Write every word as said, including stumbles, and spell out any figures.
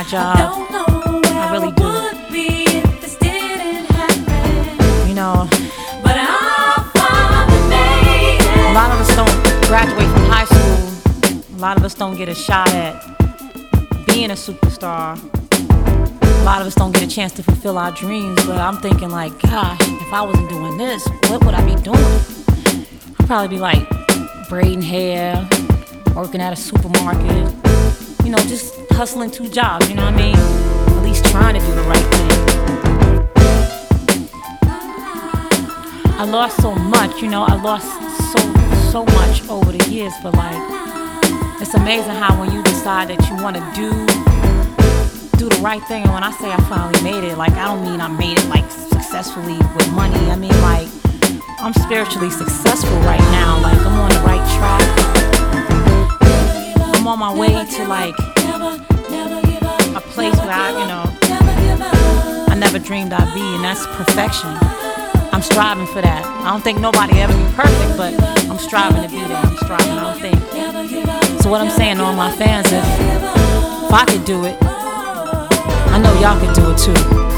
my job. I really do. You know, a lot of us don't graduate from high school. A lot of us don't get a shot at being a superstar. A lot of us don't get a chance to fulfill our dreams. But I'm thinking like, gosh, if I wasn't doing this, what would I be doing? I'd probably be like braiding hair, working at a supermarket, you know, just hustling two jobs, you know what I mean? At least trying to do the right thing. I lost so much, you know, I lost so, so much over the years, but like, it's amazing how when you decide that you want to do, do the right thing, and when I say I finally made it, like, I don't mean I made it like successfully with money, I mean like, I'm spiritually successful right now, like, I'm on the right track. I'm on my way to like a place where I, you know, I never dreamed I'd be, and that's perfection. I'm striving for that. I don't think nobody ever be perfect, but I'm striving to be there. I'm striving, I don't think. So what I'm saying to all my fans is, if I could do it, I know y'all could do it too.